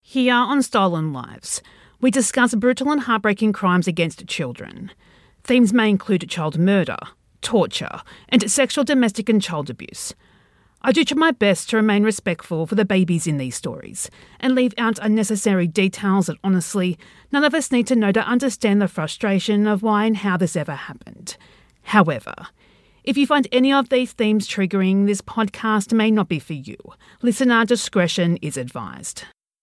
Here on Stolen Lives, we discuss brutal and heartbreaking crimes against children. Themes may include child murder, torture, and sexual, domestic and child abuse. I do my best to remain respectful for the babies in these stories and leave out unnecessary details that honestly none of us need to know to understand the frustration of why and how this ever happened. However, if you find any of these themes triggering, this podcast may not be for you. Listener discretion is advised.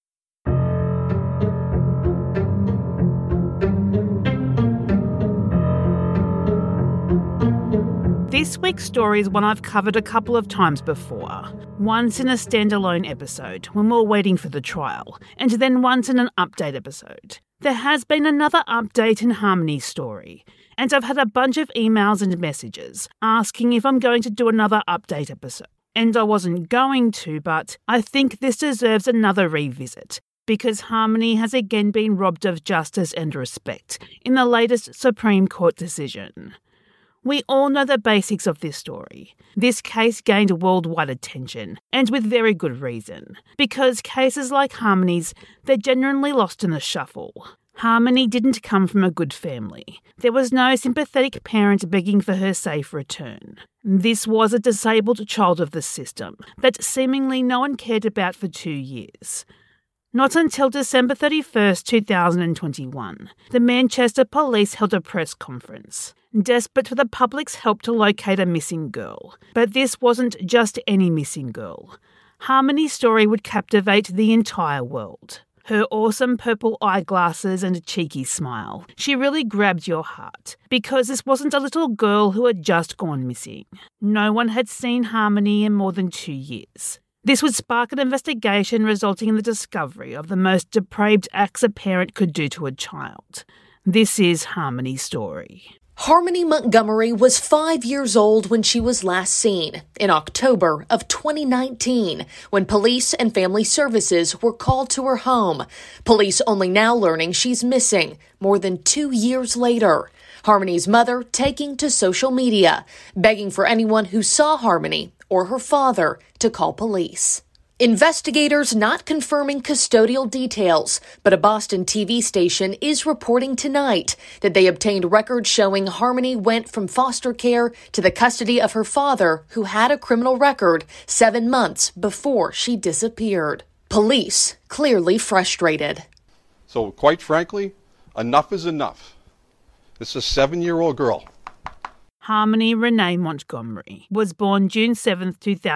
This week's story is one I've covered a couple of times before. Once in a standalone episode when we were waiting for the trial, and then once in an update episode. There has been another update in Harmony's story, and I've had a bunch of emails and messages asking if I'm going to do another update episode. And I wasn't going to, but I think this deserves another revisit, because Harmony has again been robbed of justice and respect in the latest Supreme Court decision. We all know the basics of this story. This case gained worldwide attention, and with very good reason, because cases like Harmony's, they're generally lost in the shuffle. Harmony didn't come from a good family. There was no sympathetic parent begging for her safe return. This was a disabled child of the system that seemingly no one cared about for 2 years. Not until December 31st, 2021, the Manchester Police held a press conference, desperate for the public's help to locate a missing girl. But this wasn't just any missing girl. Harmony's story would captivate the entire world. Her awesome purple eyeglasses and cheeky smile. She really grabbed your heart, because this wasn't a little girl who had just gone missing. No one had seen Harmony in more than 2 years. This would spark an investigation resulting in the discovery of the most depraved acts a parent could do to a child. This is Harmony's story. Harmony Montgomery was 5 years old when she was last seen, in October of 2019, when police and family services were called to her home. Police only now learning she's missing, more than 2 years later. Harmony's mother taking to social media, begging for anyone who saw Harmony or her father to call police. Investigators not confirming custodial details, but a Boston TV station is reporting tonight that they obtained records showing Harmony went from foster care to the custody of her father, who had a criminal record 7 months before she disappeared. Police clearly frustrated. So quite frankly, enough is enough. This is a 7-year-old girl. Harmony Renee Montgomery was born June 7,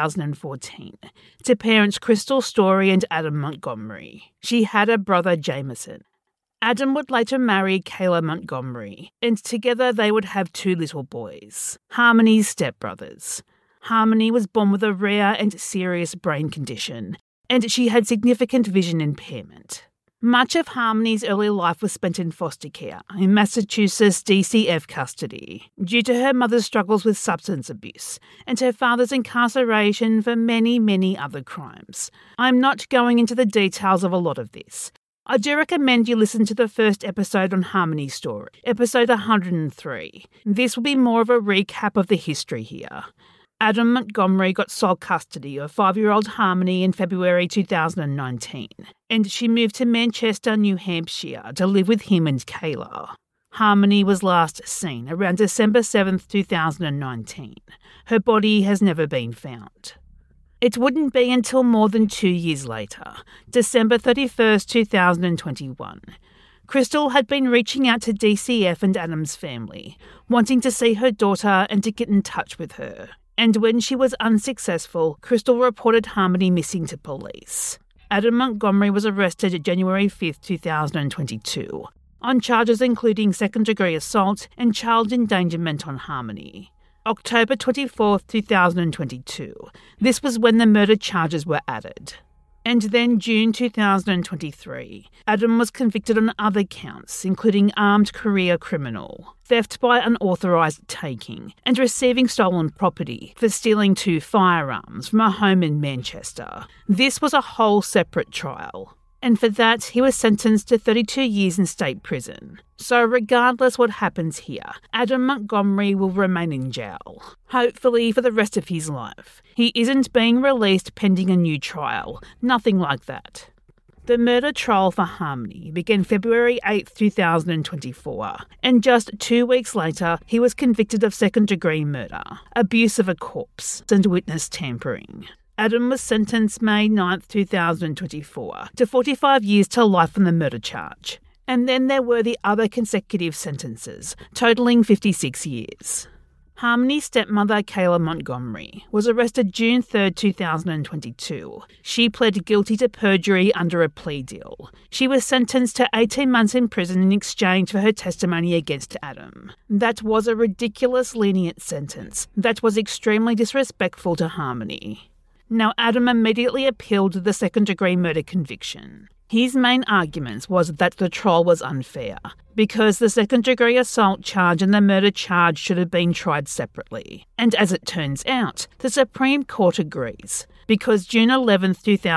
2014, to parents Crystal Story and Adam Montgomery. She had a brother, Jameson. Adam would later marry Kayla Montgomery, and together they would have 2 little boys, Harmony's stepbrothers. Harmony was born with a rare and serious brain condition, and she had significant vision impairment. Much of Harmony's early life was spent in foster care in Massachusetts DCF custody due to her mother's struggles with substance abuse and her father's incarceration for many, many other crimes. I'm not going into the details of a lot of this. I do recommend you listen to the first episode on Harmony's story, episode 103. This will be more of a recap of the history here. Adam Montgomery got sole custody of 5-year-old Harmony in February 2019, and she moved to Manchester, New Hampshire to live with him and Kayla. Harmony was last seen around December 7th, 2019. Her body has never been found. It wouldn't be until more than 2 years later, December 31st, 2021. Crystal had been reaching out to DCF and Adam's family, wanting to see her daughter and to get in touch with her. And when she was unsuccessful, Crystal reported Harmony missing to police. Adam Montgomery was arrested January 5th, 2022, on charges including second-degree assault and child endangerment on Harmony. October 24th, 2022. This was when the murder charges were added. And then June 2023, Adam was convicted on other counts, including armed career criminal, theft by unauthorised taking, and receiving stolen property for stealing 2 firearms from a home in Manchester. This was a whole separate trial. And for that, he was sentenced to 32 years in state prison. So regardless what happens here, Adam Montgomery will remain in jail, hopefully for the rest of his life. He isn't being released pending a new trial, nothing like that. The murder trial for Harmony began February 8, 2024, and just 2 weeks later, he was convicted of second-degree murder, abuse of a corpse, and witness tampering. Adam was sentenced May 9, 2024, to 45 years to life on the murder charge. And then there were the other consecutive sentences, totalling 56 years. Harmony's stepmother, Kayla Montgomery, was arrested June 3, 2022. She pled guilty to perjury under a plea deal. She was sentenced to 18 months in prison in exchange for her testimony against Adam. That was a ridiculous lenient sentence that was extremely disrespectful to Harmony. Now, Adam immediately appealed the second-degree murder conviction. His main argument was that the trial was unfair, because the second-degree assault charge and the murder charge should have been tried separately. And as it turns out, the Supreme Court agrees, because June 11,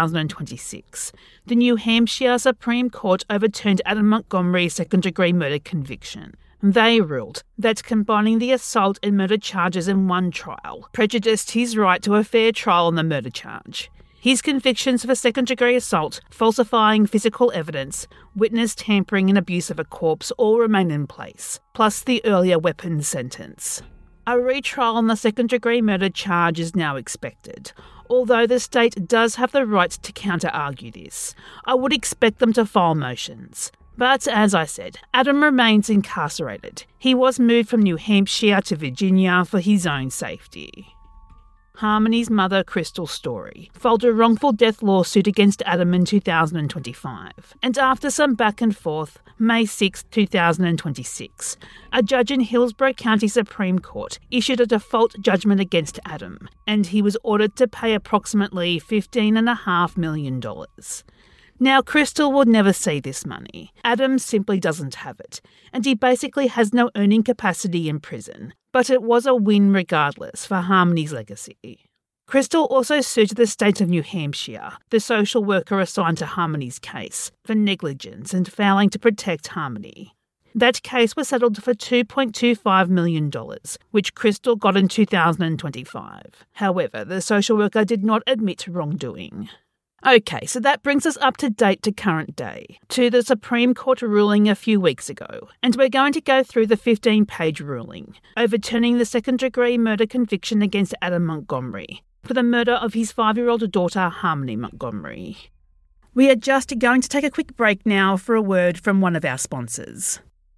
2026, the New Hampshire Supreme Court overturned Adam Montgomery's second-degree murder conviction. They ruled that combining the assault and murder charges in one trial prejudiced his right to a fair trial on the murder charge. His convictions for second-degree assault, falsifying physical evidence, witness tampering and abuse of a corpse all remain in place, plus the earlier weapons sentence. A retrial on the second-degree murder charge is now expected, although the state does have the right to counter-argue this. I would expect them to file motions. But as I said, Adam remains incarcerated. He was moved from New Hampshire to Virginia for his own safety. Harmony's mother, Crystal Story, filed a wrongful death lawsuit against Adam in 2025, and after some back and forth, May 6, 2026, a judge in Hillsborough County Supreme Court issued a default judgment against Adam, and he was ordered to pay approximately $15.5 million. Now, Crystal will never see this money. Adam simply doesn't have it, and he basically has no earning capacity in prison. But it was a win regardless for Harmony's legacy. Crystal also sued the state of New Hampshire, the social worker assigned to Harmony's case, for negligence and failing to protect Harmony. That case was settled for $2.25 million, which Crystal got in 2025. However, the social worker did not admit wrongdoing. Okay, so that brings us up to date to current day, to the Supreme Court ruling a few weeks ago, and we're going to go through the 15-page ruling, overturning the second-degree murder conviction against Adam Montgomery for the murder of his 5-year-old daughter, Harmony Montgomery. We are just going to take a quick break now for a word from one of our sponsors.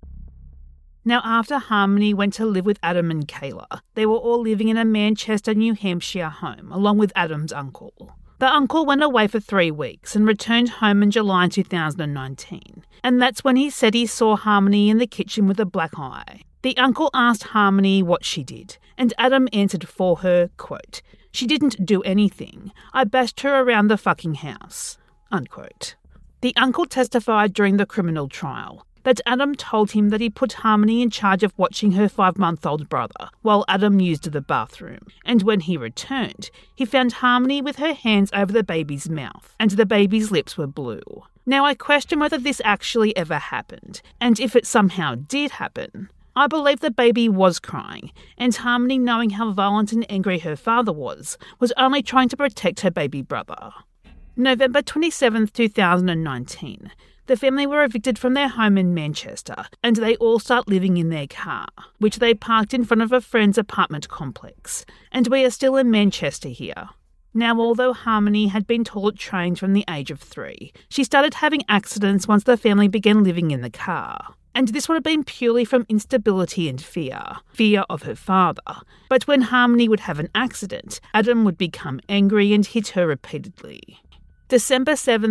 Now, after Harmony went to live with Adam and Kayla, they were all living in a Manchester, New Hampshire home, along with Adam's uncle. The uncle went away for 3 weeks and returned home in July 2019, and that's when he said he saw Harmony in the kitchen with a black eye. The uncle asked Harmony what she did, and Adam answered for her, quote, "She didn't do anything. I bashed her around the fucking house," unquote. The uncle testified during the criminal trial that Adam told him that he put Harmony in charge of watching her 5-month-old brother while Adam used the bathroom, and when he returned, he found Harmony with her hands over the baby's mouth, and the baby's lips were blue. Now, I question whether this actually ever happened, and if it somehow did happen. I believe the baby was crying, and Harmony, knowing how violent and angry her father was only trying to protect her baby brother. November 27, 2019. The family were evicted from their home in Manchester, and they all start living in their car, which they parked in front of a friend's apartment complex. And we are still in Manchester here. Now, although Harmony had been toilet trained from the age of 3, she started having accidents once the family began living in the car. And this would have been purely from instability and fear of her father. But when Harmony would have an accident, Adam would become angry and hit her repeatedly. December 7,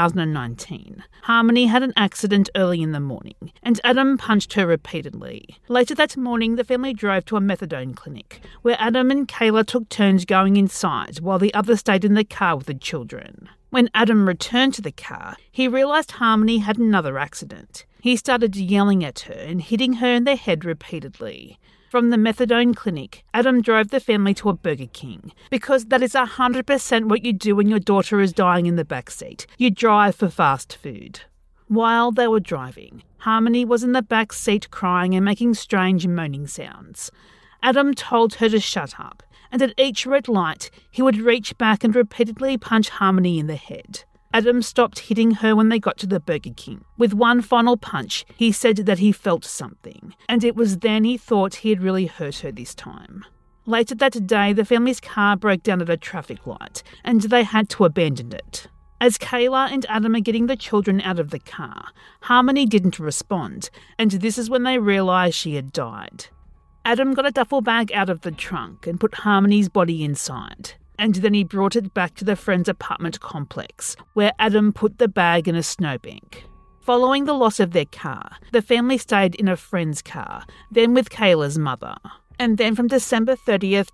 2019. Harmony had an accident early in the morning, and Adam punched her repeatedly. Later that morning, the family drove to a methadone clinic, where Adam and Kayla took turns going inside while the others stayed in the car with the children. When Adam returned to the car, he realised Harmony had another accident. He started yelling at her and hitting her in the head repeatedly. From the methadone clinic, Adam drove the family to a Burger King, because that is 100% what you do when your daughter is dying in the backseat. You drive for fast food. While they were driving, Harmony was in the back seat crying and making strange moaning sounds. Adam told her to shut up, and at each red light, he would reach back and repeatedly punch Harmony in the head. Adam stopped hitting her when they got to the Burger King. With one final punch, he said that he felt something, and it was then he thought he had really hurt her this time. Later that day, the family's car broke down at a traffic light, and they had to abandon it. As Kayla and Adam are getting the children out of the car, Harmony didn't respond, and this is when they realised she had died. Adam got a duffel bag out of the trunk and put Harmony's body inside, and then he brought it back to the friend's apartment complex, where Adam put the bag in a snowbank. Following the loss of their car, the family stayed in a friend's car, then with Kayla's mother. And then from December 30th,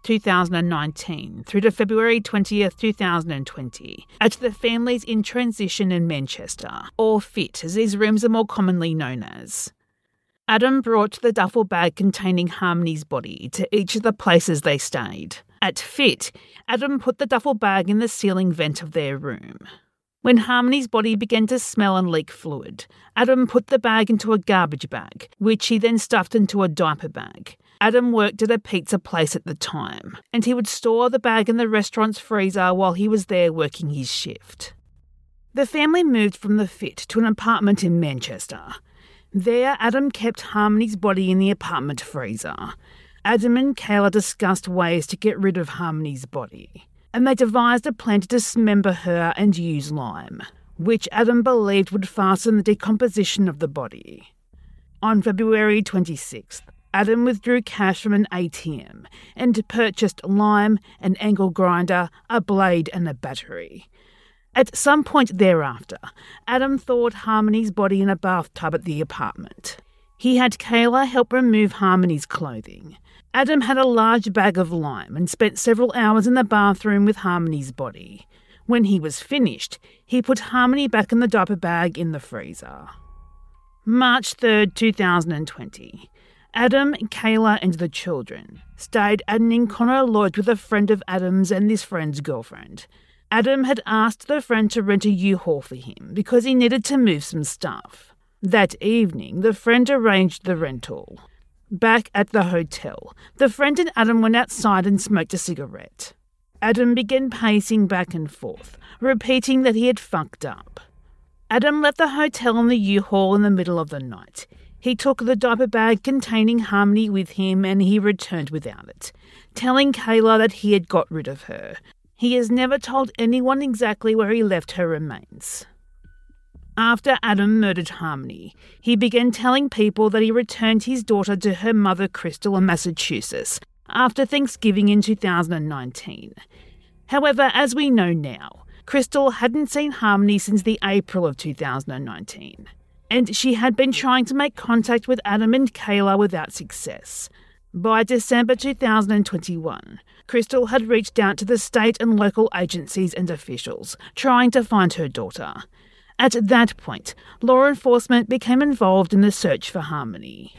2019 through to February 20th, 2020, at the family's in transition in Manchester, or FIT as these rooms are more commonly known as. Adam brought the duffel bag containing Harmony's body to each of the places they stayed. At FIT, Adam put the duffel bag in the ceiling vent of their room. When Harmony's body began to smell and leak fluid, Adam put the bag into a garbage bag, which he then stuffed into a diaper bag. Adam worked at a pizza place at the time, and he would store the bag in the restaurant's freezer while he was there working his shift. The family moved from the FIT to an apartment in Manchester. There, Adam kept Harmony's body in the apartment freezer. Adam and Kayla discussed ways to get rid of Harmony's body, and they devised a plan to dismember her and use lime, which Adam believed would fasten the decomposition of the body. On February 26th, Adam withdrew cash from an ATM and purchased lime, an angle grinder, a blade and a battery. At some point thereafter, Adam thawed Harmony's body in a bathtub at the apartment. He had Kayla help remove Harmony's clothing. Adam had a large bag of lime and spent several hours in the bathroom with Harmony's body. When he was finished, he put Harmony back in the diaper bag in the freezer. March 3rd, 2020. Adam, Kayla and the children stayed at an Inconno lodge with a friend of Adam's and this friend's girlfriend. Adam had asked the friend to rent a U-Haul for him because he needed to move some stuff. That evening, the friend arranged the rental. Back at the hotel, the friend and Adam went outside and smoked a cigarette. Adam began pacing back and forth, repeating that he had fucked up. Adam left the hotel in the U-Haul in the middle of the night. He took the diaper bag containing Harmony with him and he returned without it, telling Kayla that he had got rid of her. He has never told anyone exactly where he left her remains. After Adam murdered Harmony, he began telling people that he returned his daughter to her mother Crystal in Massachusetts after Thanksgiving in 2019. However, as we know now, Crystal hadn't seen Harmony since the April of 2019, and she had been trying to make contact with Adam and Kayla without success. By December 2021, Crystal had reached out to the state and local agencies and officials, trying to find her daughter. At that point, law enforcement became involved in the search for Harmony.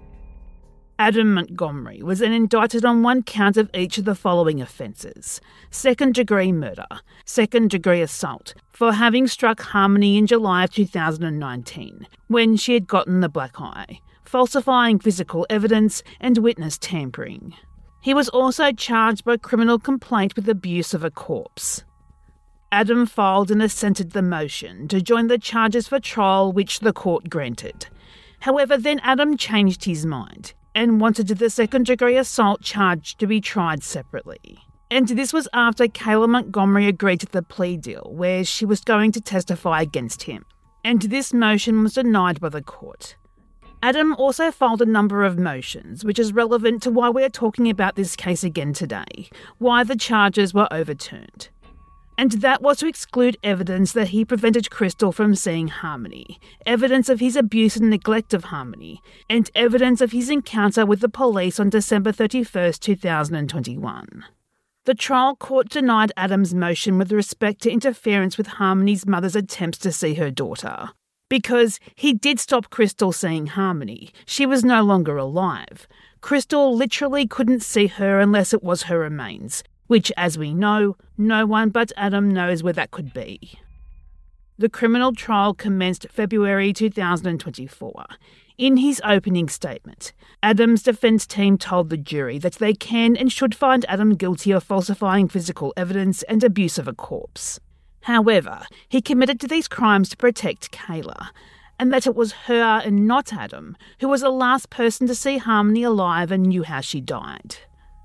Adam Montgomery was then indicted on one count of each of the following offences: second-degree murder, second-degree assault, for having struck Harmony in July of 2019, when she had gotten the black eye, falsifying physical evidence, and witness tampering. He was also charged by criminal complaint with abuse of a corpse. Adam filed and assented the motion to join the charges for trial, which the court granted. However, then Adam changed his mind and wanted the second-degree assault charge to be tried separately. And this was after Kayla Montgomery agreed to the plea deal, where she was going to testify against him. And this motion was denied by the court. Adam also filed a number of motions, which is relevant to why we are talking about this case again today, why the charges were overturned. And that was to exclude evidence that he prevented Crystal from seeing Harmony, evidence of his abuse and neglect of Harmony, and evidence of his encounter with the police on December 31st, 2021. The trial court denied Adam's motion with respect to interference with Harmony's mother's attempts to see her daughter. Because he did stop Crystal seeing Harmony, she was no longer alive. Crystal literally couldn't see her unless it was her remains, which, as we know, no one but Adam knows where that could be. The criminal trial commenced February 2024. In his opening statement, Adam's defence team told the jury that they can and should find Adam guilty of falsifying physical evidence and abuse of a corpse. However, he committed to these crimes to protect Kayla, and that it was her and not Adam who was the last person to see Harmony alive and knew how she died.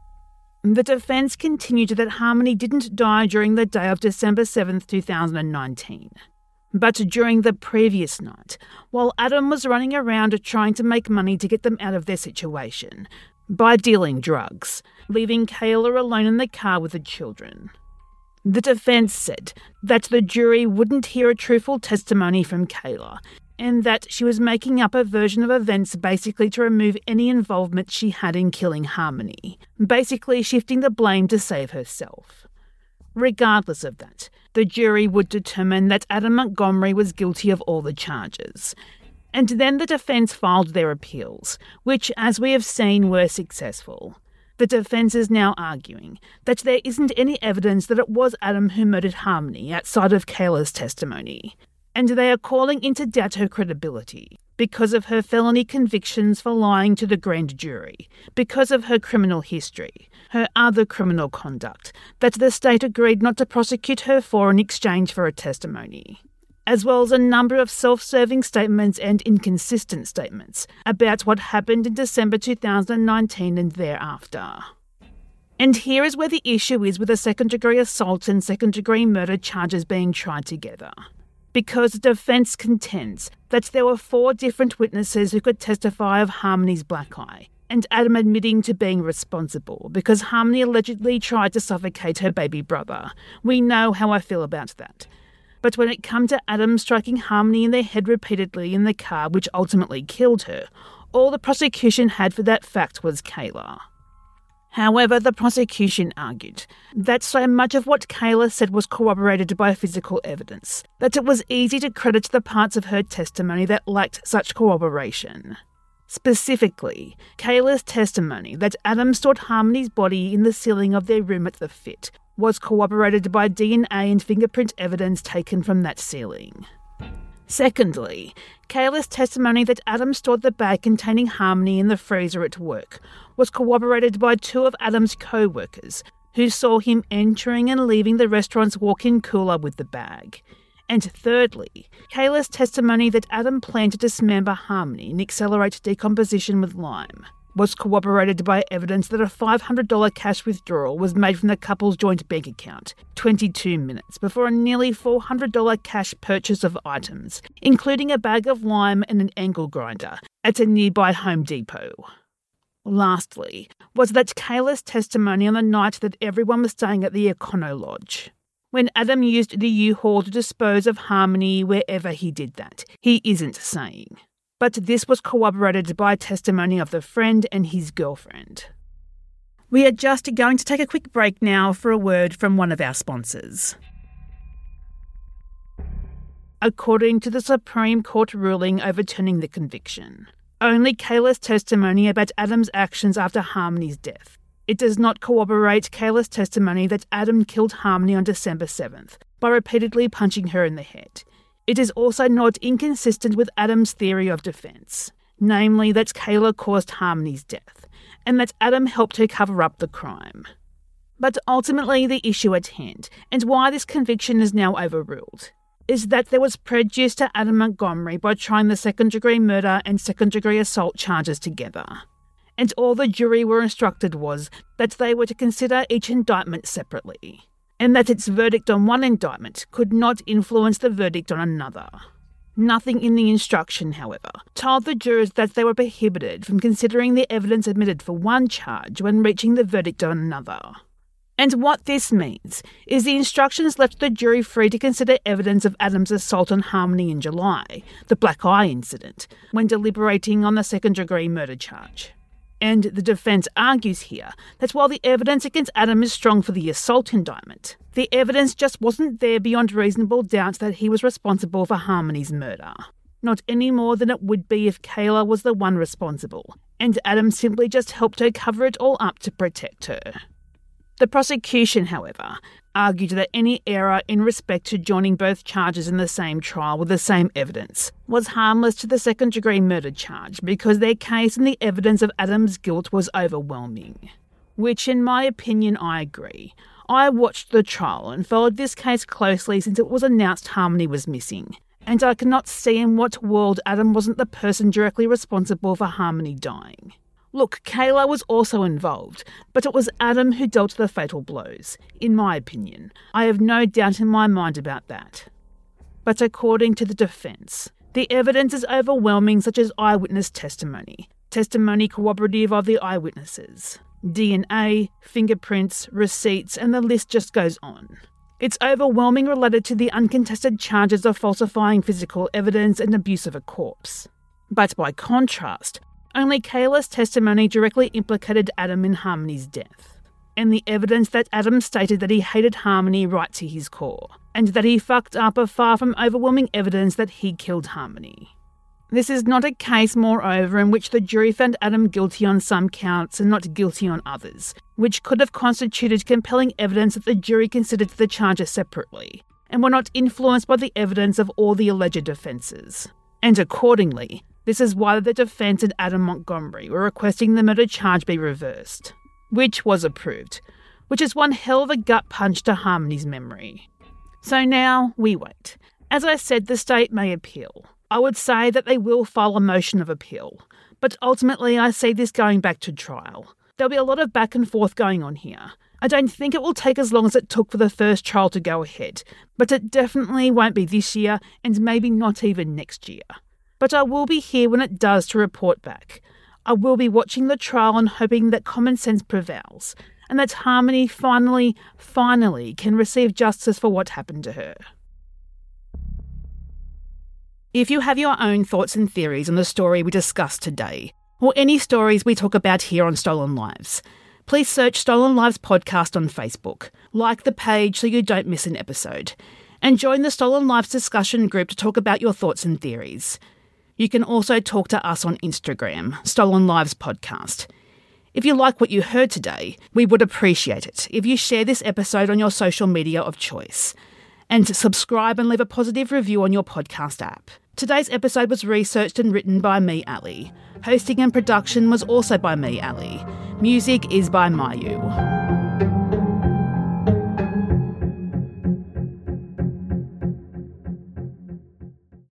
The defence continued that Harmony didn't die during the day of December 7th, 2019, but during the previous night, while Adam was running around trying to make money to get them out of their situation by dealing drugs, leaving Kayla alone in the car with the children. The defence said that the jury wouldn't hear a truthful testimony from Kayla, and that she was making up a version of events basically to remove any involvement she had in killing Harmony, basically shifting the blame to save herself. Regardless of that, the jury would determine that Adam Montgomery was guilty of all the charges. And then the defence filed their appeals, which, as we have seen, were successful. The defence is now arguing that there isn't any evidence that it was Adam who murdered Harmony outside of Kayla's testimony, and they are calling into doubt her credibility because of her felony convictions for lying to the grand jury, because of her criminal history, her other criminal conduct that the state agreed not to prosecute her for in exchange for a testimony, as well as a number of self-serving statements and inconsistent statements about what happened in December 2019 and thereafter. And here is where the issue is with the second-degree assault and second-degree murder charges being tried together. Because the defence contends that there were 4 different witnesses who could testify of Harmony's black eye, and Adam admitting to being responsible because Harmony allegedly tried to suffocate her baby brother. We know how I feel about that. But when it came to Adam striking Harmony in the head repeatedly in the car, which ultimately killed her, all the prosecution had for that fact was Kayla. However, the prosecution argued that so much of what Kayla said was corroborated by physical evidence, that it was easy to credit the parts of her testimony that lacked such corroboration. Specifically, Kayla's testimony that Adam stored Harmony's body in the ceiling of their room at the Fit was corroborated by DNA and fingerprint evidence taken from that ceiling. Secondly, Kayla's testimony that Adam stored the bag containing Harmony in the freezer at work was corroborated by 2 of Adam's co-workers who saw him entering and leaving the restaurant's walk-in cooler with the bag. And thirdly, Kayla's testimony that Adam planned to dismember Harmony and accelerate decomposition with lime was corroborated by evidence that a $500 cash withdrawal was made from the couple's joint bank account 22 minutes before a nearly $400 cash purchase of items, including a bag of lime and an angle grinder, at a nearby Home Depot. Lastly, was that Kayla's testimony on the night that everyone was staying at the Econo Lodge. When Adam used the U-Haul to dispose of Harmony wherever he did that, he isn't saying. But this was corroborated by testimony of the friend and his girlfriend. We are just going to take a quick break now for a word from one of our sponsors. According to the Supreme Court ruling overturning the conviction, only Kayla's testimony about Adam's actions after Harmony's death. It does not corroborate Kayla's testimony that Adam killed Harmony on December 7th by repeatedly punching her in the head. It is also not inconsistent with Adam's theory of defence, namely that Kayla caused Harmony's death, and that Adam helped her cover up the crime. But ultimately the issue at hand, and why this conviction is now overruled, is that there was prejudice to Adam Montgomery by trying the second-degree murder and second-degree assault charges together. And all the jury were instructed was that they were to consider each indictment separately, and that its verdict on one indictment could not influence the verdict on another. Nothing in the instruction, however, told the jurors that they were prohibited from considering the evidence admitted for one charge when reaching the verdict on another. And what this means is the instructions left the jury free to consider evidence of Adam's assault on Harmony in July, the black eye incident, when deliberating on the second-degree murder charge. And the defence argues here that while the evidence against Adam is strong for the assault indictment, the evidence just wasn't there beyond reasonable doubt that he was responsible for Harmony's murder. Not any more than it would be if Kayla was the one responsible, and Adam simply just helped her cover it all up to protect her. The prosecution, however, argued that any error in respect to joining both charges in the same trial with the same evidence was harmless to the second-degree murder charge because their case and the evidence of Adam's guilt was overwhelming. Which, in my opinion, I agree. I watched the trial and followed this case closely since it was announced Harmony was missing, and I cannot see in what world Adam wasn't the person directly responsible for Harmony dying. Look, Kayla was also involved, but it was Adam who dealt the fatal blows, in my opinion. I have no doubt in my mind about that. But according to the defence, the evidence is overwhelming, such as eyewitness testimony corroborative of the eyewitnesses, DNA, fingerprints, receipts, and the list just goes on. It's overwhelming related to the uncontested charges of falsifying physical evidence and abuse of a corpse. But by contrast, only Kayla's testimony directly implicated Adam in Harmony's death, and the evidence that Adam stated that he hated Harmony right to his core, and that he fucked up are far from overwhelming evidence that he killed Harmony. This is not a case, moreover, in which the jury found Adam guilty on some counts and not guilty on others, which could have constituted compelling evidence that the jury considered the charges separately, and were not influenced by the evidence of all the alleged offences. And accordingly, this is why the defence and Adam Montgomery were requesting the murder charge be reversed, which was approved, which is one hell of a gut punch to Harmony's memory. So now we wait. As I said, the state may appeal. I would say that they will file a motion of appeal, but ultimately I see this going back to trial. There'll be a lot of back and forth going on here. I don't think it will take as long as it took for the first trial to go ahead, but it definitely won't be this year and maybe not even next year. But I will be here when it does to report back. I will be watching the trial and hoping that common sense prevails, and that Harmony finally can receive justice for what happened to her. If you have your own thoughts and theories on the story we discussed today, or any stories we talk about here on Stolen Lives, please search Stolen Lives Podcast on Facebook, like the page so you don't miss an episode, and join the Stolen Lives discussion group to talk about your thoughts and theories. You can also talk to us on Instagram, Stolen Lives Podcast. If you like what you heard today, we would appreciate it if you share this episode on your social media of choice, and subscribe and leave a positive review on your podcast app. Today's episode was researched and written by me, Ali. Hosting and production was also by me, Ali. Music is by Mayu.